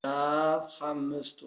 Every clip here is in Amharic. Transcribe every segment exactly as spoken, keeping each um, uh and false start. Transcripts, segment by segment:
ምዕራፍ አምስቱ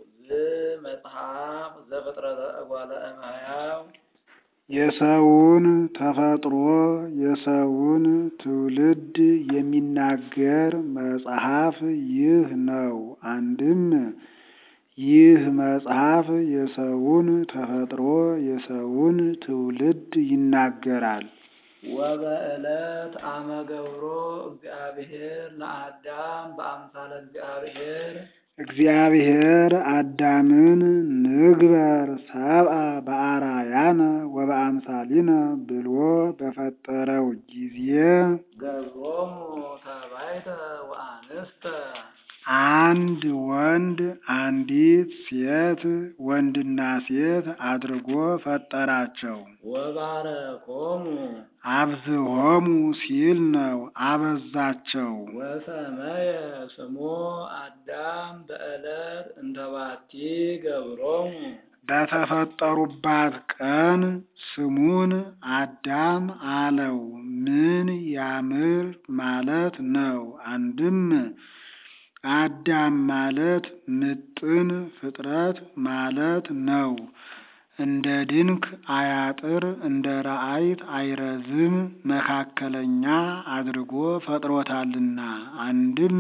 ዘመጽሐፍ ዘፍጥረተ እጓለ እመሕያው የሰውን ተፈጥሮ የሰውን ትውልድ የሚናገር መጽሐፍ ይህ ነው። አንድም ይህ መጽሐፍ የሰውን ተፈጥሮ የሰውን ትውልድ ይናገራል። ወበዕለት አመ ገብሮ እግዚአብሔር ለአዳም በአምሳለ እግዚአብሔር እግዚአብሔር አዳምን ንግበር ሰብአ በአርአያነ ወበአምሳሊነ ብሎ በፈጠረው ጊዜ ገብሮሙ ተባይተ ወአንስተ አንድ ወንድ አንዲት ሴት ወንድና ሴት አድርጎ ፈጠራቸው። ወባረኮሙ አብዝሆሙ ሲል ነው፣ አበዛቸው። ወሰመየ ስሞ አዳም በዕለት እንተባቲ ገብሮሙ በተፈጠሩባት ቀን ስሙን አዳም አለው። ምን ያምር ማለት ነው። አንድም አዳም ማለት ምጥን ፍጥረት ማለት ነው። እንደ ድንክ አያጥር እንደ ረአይት አይረዝም መካከለኛ አድርጎ ፈጥሮታልና። አንድም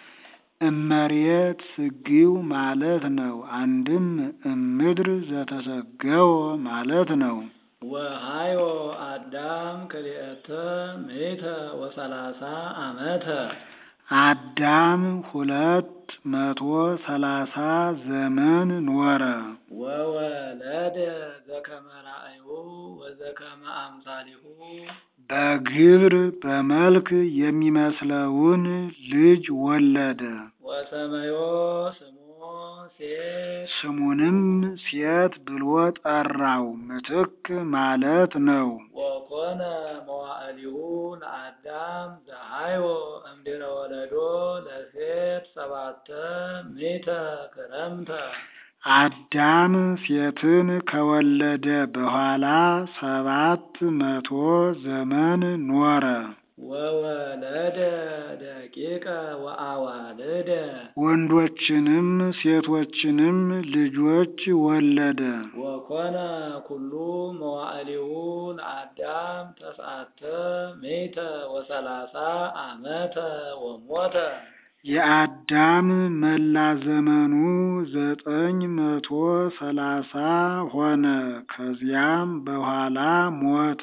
እመሬት ስጊው ማለት ነው። አንድም እምድር ዘተሰገወ ማለት ነው። ወሃዮ አዳም ክልኤተ ምእተ ወሰላሳ ዓመተ አዳም ሁለት መቶ ሰላሳ ዘመን ኖረ። ወወለደ ዘከመ ራእዩ ወዘከመ አምሳሊሁ በግብር በመልክ የሚመስለውን ልጅ ወለደ። ወሰመዮ ስሞ ሴት ስሙንም ሴት ብሎ ጠራው። ምትክ ማለት ነው። ወኮነ መዋዕሊሁ ለአዳም ዘሃዮ እምድኅረ ወለዶ ለሴት ሰባተ ምእተ ክረምተ አዳም ሴትን ከወለደ በኋላ ሰባት መቶ ዘመን ኖረ። ወወለደ ደቂቀ ወአዋልደ ወንዶችንም ሴቶችንም ልጆች ወለደ። ወኮነ ኩሉ መዋዕሊሁ ለአዳም ተስዓተ ምእተ ወሰላሳ ዓመተ ወሞተ የአዳም መላ ዘመኑ ዘጠኝ መቶ ሰላሳ ሆነ። ከዚያም በኋላ ሞተ።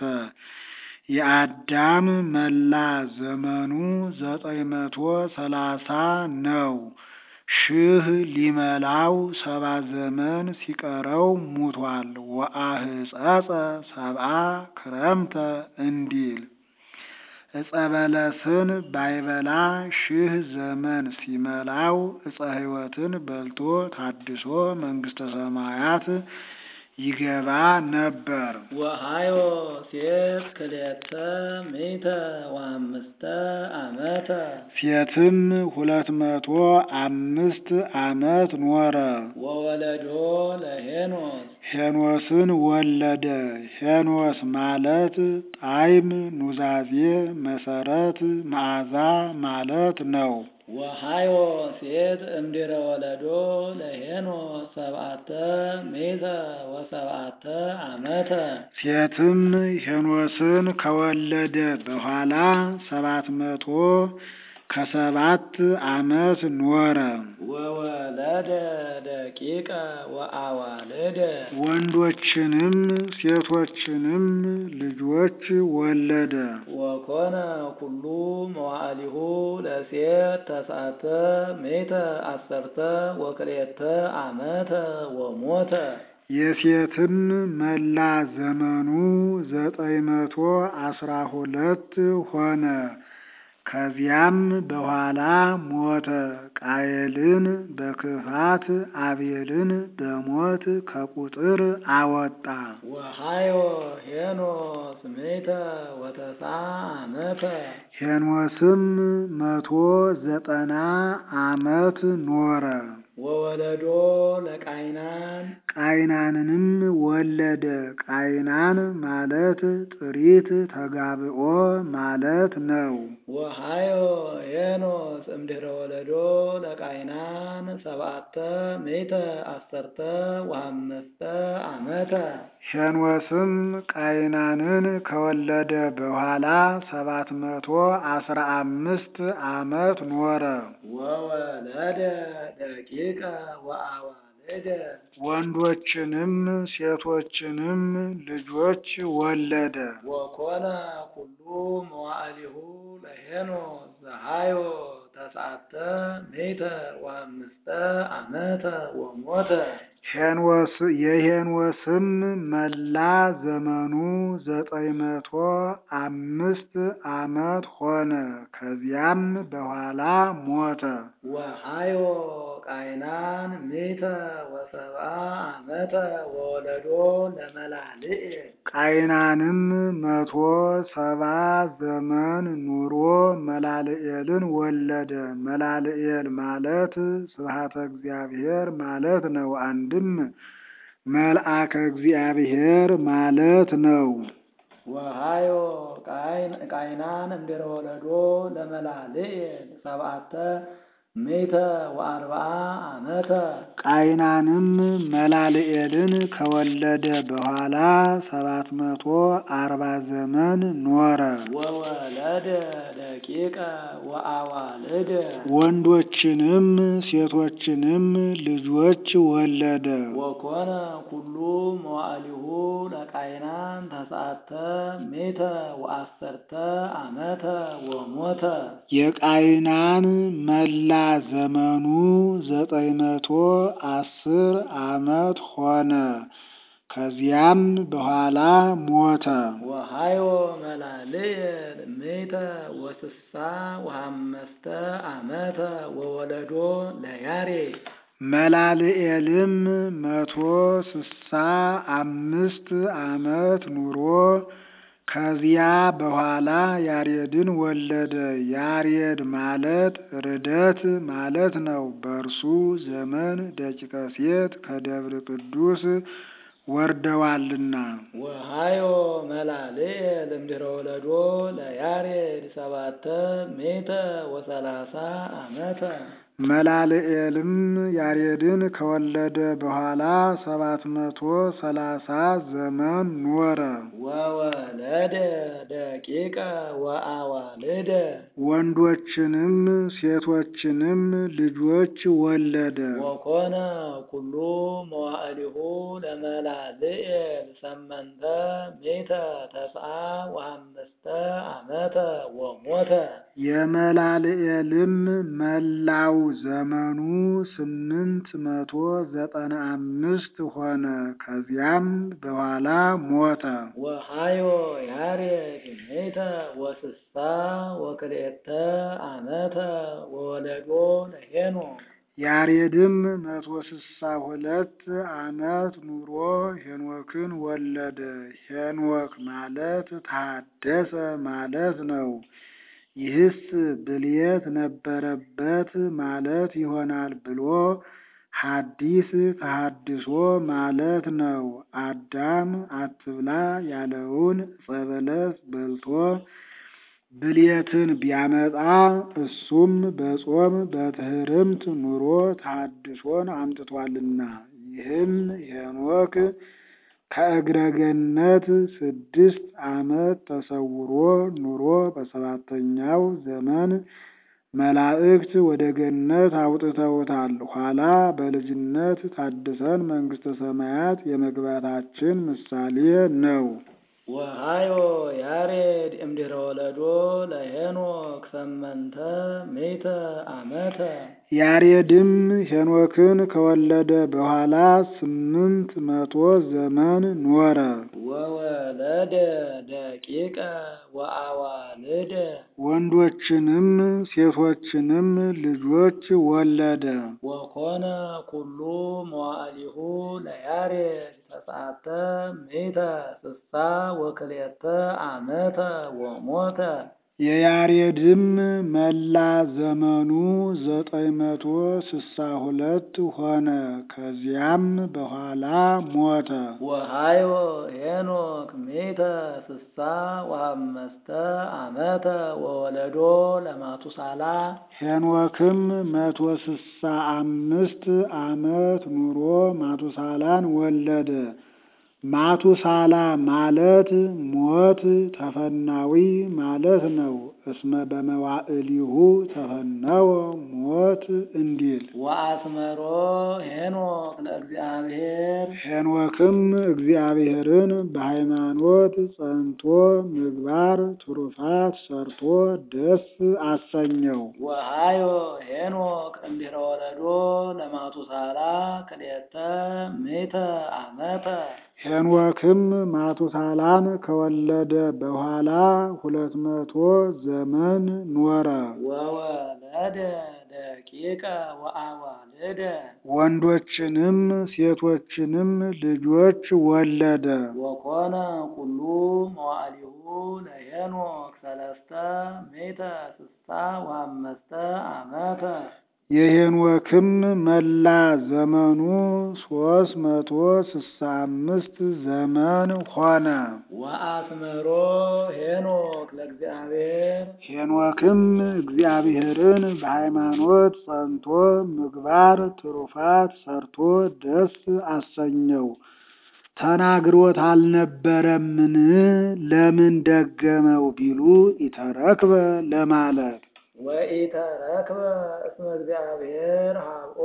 የአዳም መላ ዘመኑ ዘጠኝ መቶ ሰላሳ ነው። ሺህ ሊመላው ሰባ ዘመን ሲቀረው ሙቷል። ወአህጸጸ ሰብአ ክረምተ እንዲል ዕፀ በለስን ባይበላ ሺህ ዘመን ሲመላው ዕፀ ሕይወትን በልቶ ታድሶ መንግሥተ ሰማያት ይገባ ነበር። ወሃዮ ሴት ክልኤተ ምእተ ወአምስተ ዓመተ ሴትም ሁለት መቶ አምስት ዓመት ኖረ። ወወለዶ ለሄኖስ ሄኖስን ወለደ። ሄኖስ ማለት ጣዕም፣ ኑዛዜ፣ መሰረት፣ መዓዛ ማለት ነው። ወሃዮ ሴት እምድኅረ ወለዶ ለሄኖስ ሰብዓተ ምእተ ወሰብዓተ ዓመተ ሴትም ሄኖስን ከወለደ በኋላ ሰባት መቶ ከሰባት ዓመት ኖረ። ወወለደ ደቂቀ ወአዋልደ ወንዶችንም ሴቶችንም ልጆች ወለደ። ወኮነ ኩሉ መዋዕሊሁ ለሴት ተስዓተ ምእተ አሰርተ ወክልኤተ ዓመተ ወሞተ የሴትም መላ ዘመኑ ዘጠኝ መቶ አስራ ሁለት ሆነ። ከዚያም በኋላ ሞተ። ቃየልን በክፋት አቤልን በሞት ከቁጥር አወጣ። ወሃዮ ሄኖስ ምእተ ወተስዓ ዓመተ ሄኖስም መቶ ዘጠና ዓመት ኖረ። ወወለዶ ለቃይናን ቃይናንንም ወለደ። ቃይናን ማለት ጥሪት ተጋብኦ ማለት ነው። ወሃዮ ሄኖስ እምድኅረ ወለዶ ለቃይናን ቃይናን ሰብአተ ምእተ አሰርተ ወአምስተ ዓመተ። ሄኖስም ቃይናንን ከወለደ በኋላ ሰባት መቶ አስራ አምስት ዓመት ኖረ። ወወለደ ደቂቀ ወአዋልደ ወንዶችንም ሴቶችንም ልጆች ወለደ። ወኮነ ኩሉ መዋዕሊሁ ለሄኖስ ዘሃዮ ተስዓተ ምእተ ወአምስተ ዓመተ ወሞተ። ሄኖስ የሄኖስም መላ ዘመኑ ዘጠኝ መቶ አምስት ዓመት ሆነ። ከዚያም በኋላ ሞተ። ወሃዮ ቃይናን ምእተ ወሰብአ ዓመተ ወወለዶ ለመላልኤል። ቃይናንም መቶ ሰባ ዘመን ኑሮ መላልኤልን ወለደ። መላልኤል ማለት ስብሐተ እግዚአብሔር ማለት ነው። አንድም መልአከ እግዚአብሔር ማለት ነው። ወሃዮ ቃይናን እምድኅረ ወለዶ ለመላልኤል ሰብዓተ ምእተ ወአርብዓ ዓመተ። ቃይናንም መላልኤልን ከወለደ በኋላ ሰባት መቶ አርባ ዘመን ኖረ። ወወለደ ደቂቀ ወአዋልደ ወንዶችንም ሴቶችንም ልጆች ወለደ። ወኮነ ኩሉ መዋዕሊሁ ለቃይናን ተስዓተ ምእተ ወአሰርተ ዓመተ ወሞተ። የቃይናን መላ ዘመኑ ዘጠኝ መቶ አስር ዓመት ሆነ። ከዚያም በኋላ ሞተ። ወሃዮ መላልኤል ምእተ ወስሳ ወአምስተ ዓመተ ወወለዶ ለያሬድ። መላልኤልም መቶ ስሳ አምስት ዓመት ኑሮ ከዚያ በኋላ ያሬድን ወለደ። ያሬድ ማለት ርደት ማለት ነው። በእርሱ ዘመን ደቂቀ ሴት ከደብረ ቅዱስ ወርደዋልና። ወሃዮ መላልኤል እምድኅረ ወለዶ ለያሬድ ሰባተ ምእተ ወሰላሳ ዓመተ። መላልኤልም ያሬድን ከወለደ በኋላ ሰባት መቶ ሰላሳ ዘመን ኖረ። ወወለደ ደቂቀ ወአዋልደ ወንዶችንም ሴቶችንም ልጆች ወለደ። ወኮነ ኩሉ መዋዕሊሁ ለመላልኤል ሰመንተ ምእተ ተስዓ ወአምስተ ዓመተ ወሞተ። የመላልኤልም መላው ዘመኑ ስምንት መቶ ዘጠና አምስት ሆነ። ከዚያም በኋላ ሞተ። ወሃዮ ያሬድ ምእተ ወስሳ ወክልኤተ ዓመተ ወወለዶ ለሄኖስ። ያሬድም መቶ ስሳ ሁለት ዓመት ኑሮ ሄኖክን ወለደ። ሄኖክ ማለት ታደሰ ማለት ነው። ይህስ ብልየት ነበረበት ማለት ይሆናል ብሎ ሐዲስ ተሐድሶ ማለት ነው። አዳም አትብላ ያለውን ዕፀ በለስ በልቶ ብልየትን ቢያመጣ እሱም በጾም በትሕርምት ኑሮ ተሐድሶን አምጥቷልና። ይህም ሄኖክ ከእግረ ገነት ስድስት ዓመት ተሰውሮ ኑሮ በሰባተኛው ዘመን መላእክት ወደ ገነት አውጥተውታል። ኋላ በልጅነት ታድሰን መንግሥተ ሰማያት የመግባታችን ምሳሌ ነው። ወሃዮ ያሬድ እምድኅረ ወለዶ ለሄኖክ ሰመንተ ምእተ ዓመተ። ያሬድም ሄኖክን ከወለደ በኋላ ስምንት መቶ ዘመን ኖረ። ወወለደ ደቂቀ ወአዋልደ ወንዶችንም ሴቶችንም ልጆች ወለደ። ወኮነ ኩሉ መዋዕሊሁ ለያሬድ ተስዓተ ምእተ ስሳ ወክልኤተ ዓመተ ወሞተ። የያሬድም መላ ዘመኑ ዘጠኝ መቶ ስሳ ሁለት ሆነ። ከዚያም በኋላ ሞተ። ወሃዮ ሄኖክ ሜተ ስሳ ወአምስተ ዓመተ ወወለዶ ለማቱሳላ ሄኖክም መቶ ስሳ አምስት ዓመት ኑሮ ማቱሳላን ወለደ። ማቱሳላ ማለት ሞት ተፈናዊ ማለት ነው። እስመ በመዋዕሊሁ ተፈነወ ሞት እንዲል። ወአስመሮ ሄኖክ ለእግዚአብሔር ሄኖክም እግዚአብሔርን በሃይማኖት ጸንቶ ምግባር ትሩፋት ሰርቶ ደስ አሰኘው። ወሃዮ ሄኖክ እምድኅረ ወለዶ ለማቱሳላ ክልኤተ ምዕተ ዓመተ ሄኖክም ማቱሳላን ከወለደ በኋላ ሁለት መቶ ዘመን ኖረ። ወወለደ ደቂቀ ወአዋልደ ወንዶችንም ሴቶችንም ልጆች ወለደ። ወኮነ ኩሉ መዋዕሊሁ ለሄኖክ ሰለስተ ምዕተ ስሳ ወአምስተ ዓመተ የሄኖክም መላ ዘመኑ ሶስት መቶ ስሳ አምስት ዘመን ሆነ። ወአስመሮ ሄኖክ ለእግዚአብሔር ሄኖክም እግዚአብሔርን በሃይማኖት ጸንቶ ምግባር ትሩፋት ሰርቶ ደስ አሰኘው። ተናግሮት አልነበረምን? ለምን ደገመው ቢሉ ኢተረክበ ለማለት ወኢተረክበ እስመ እግዚአብሔር ሀብኦ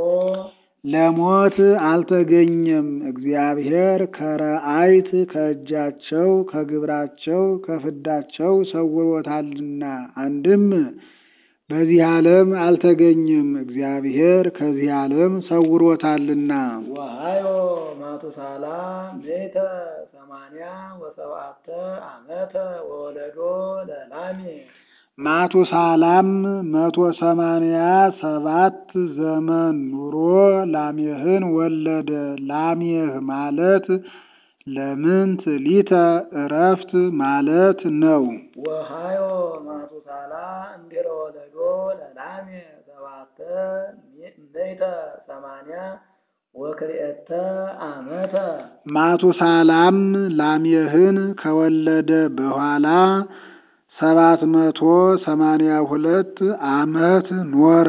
ለሞት አልተገኘም። እግዚአብሔር ከረአይት ከእጃቸው ከግብራቸው ከፍዳቸው ሰውሮታልና። አንድም በዚህ ዓለም አልተገኘም፣ እግዚአብሔር ከዚህ ዓለም ሰውሮታልና። ወሃዮ ማቱሳላ ምዕተ ሰማንያ ወሰብዓተ ዓመተ ወወለዶ ለላሜሕ ማቱሳላም መቶ ሰማንያ ሰባት ዘመን ኑሮ ላሜሕን ወለደ። ላሜሕ ማለት ለምንት ሊተ እረፍት ማለት ነው። ወሃዮ ማቱሳላ እምድኅረ ወለዶ ለላሜሕ ሰብዓተ ምዕተ ሰማንያ ወክልኤተ ዓመተ ማቱሳላም ላሜሕን ከወለደ በኋላ ሰባት መቶ ሰማንያ ሁለት ዓመት ኖረ።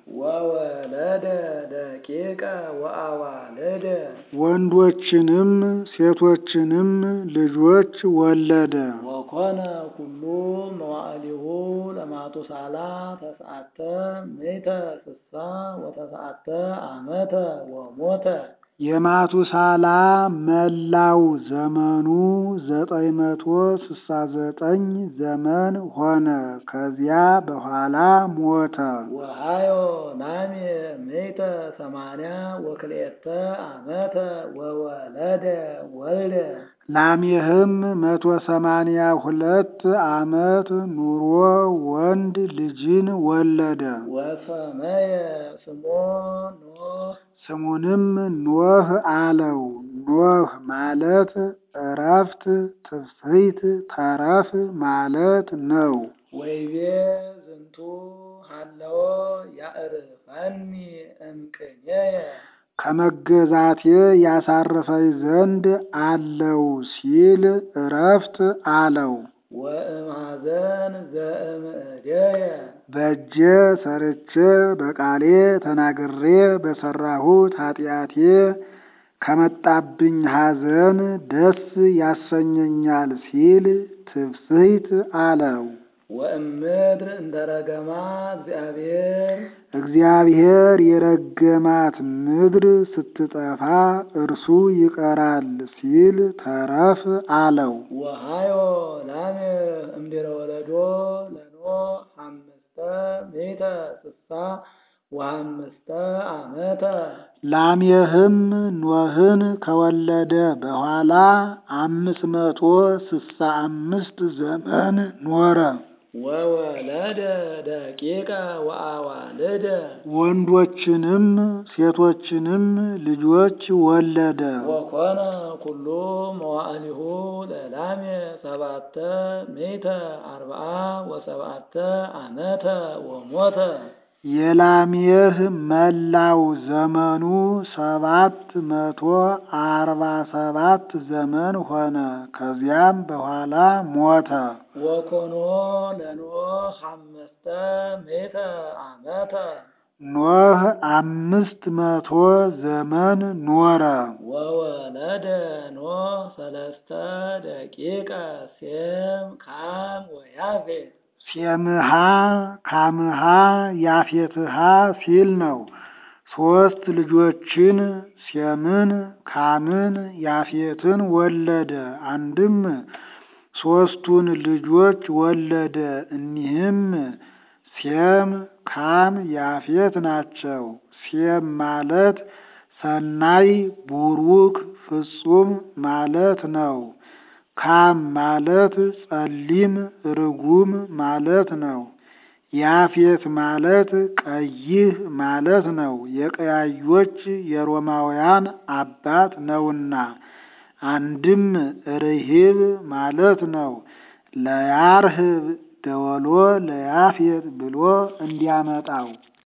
ወወለደ ደቂቀ ወአዋልደ ወንዶችንም ሴቶችንም ልጆች ወለደ። ወኮነ ኩሉ መዋዕሊሁ ለማቱሳላ ተስዓተ ምዕተ ስሳ ወተስዓተ ዓመተ ወሞተ የማቱሳላ መላው ዘመኑ ዘጠኝ መቶ ስሳ ዘጠኝ ዘመን ሆነ። ከዚያ በኋላ ሞተ። ወሃዮ ላሜሕ ምዕተ ሰማንያ ወክልኤተ ዓመተ ወወለደ ወልደ ላሜሕም መቶ ሰማንያ ሁለት ዓመት ኑሮ ወንድ ልጅን ወለደ። ወሰመየ ስሞ ኖህ ስሙንም ኖህ አለው። ኖህ ማለት እረፍት፣ ትፍስሕት፣ ተረፍ ማለት ነው። ወይቤ ዝንቱ ሀለወ ያዕርፈኒ እምቅኔየ ከመገዛቴ ያሳርፈኝ ዘንድ አለው ሲል እረፍት አለው። ወእምኀዘን ዘእምእዴየ በእጄ ሰርቼ በቃሌ ተናግሬ በሰራሁት ኃጢአቴ ከመጣብኝ ሐዘን ደስ ያሰኘኛል ሲል ትፍስሕት አለው። ወእምድር እንተ ረገማ እግዚአብሔር እግዚአብሔር የረገማት ምድር ስትጠፋ እርሱ ይቀራል ሲል ተረፍ አለው። ወሃዮ ላሜሕ እምድኅረ ወለዶ ለኖህ አምስተ ምዕተ ስሳ ወአምስተ ዓመተ ላሜሕም ኖህን ከወለደ በኋላ አምስት መቶ ስሳ አምስት ዘመን ኖረ። ወወለደ ደቂቀ ወአዋልደ ወንዶችንም ሴቶችንም ልጆች ወለደ። ወኮነ ኩሉ መዋዕሊሁ ለላሜ ሰባተ ምእተ አርብዓ ወሰብዓተ ዓመተ ወሞተ። የላሜህ መላው ዘመኑ ሰባት መቶ አርባ ሰባት ዘመን ሆነ። ከዚያም በኋላ ሞተ። ወኮኖ ለኖህ አምስተ ምእተ ዓመተ ኖህ አምስት መቶ ዘመን ኖረ። ወወለደ ኖህ ሰለስተ ደቂቀ ሴም ካም ወያፌት። ሴምሃ ካምሃ ያፌትሃ ሲል ነው። ሶስት ልጆችን ሴምን ካምን ያፌትን ወለደ። አንድም ሶስቱን ልጆች ወለደ። እኒህም ሴም ካም ያፌት ናቸው። ሴም ማለት ሰናይ ቡሩክ ፍጹም ማለት ነው። ካም ማለት ጸሊም ርጉም ማለት ነው። ያፌት ማለት ቀይህ ማለት ነው። የቀያዮች የሮማውያን አባት ነውና። አንድም ርሂብ ማለት ነው። ለያርህብ ደወሎ ለያፌት ብሎ እንዲያመጣው